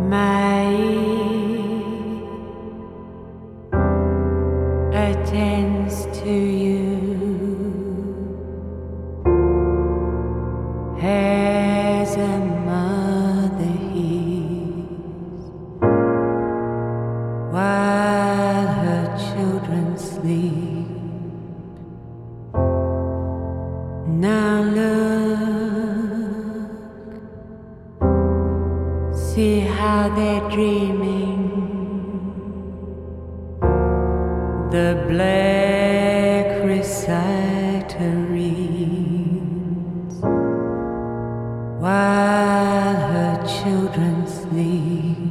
My ear attends to you as a mother hears while her children sleep. Now look, see how they're dreaming. The black reciter reads while her children sleep.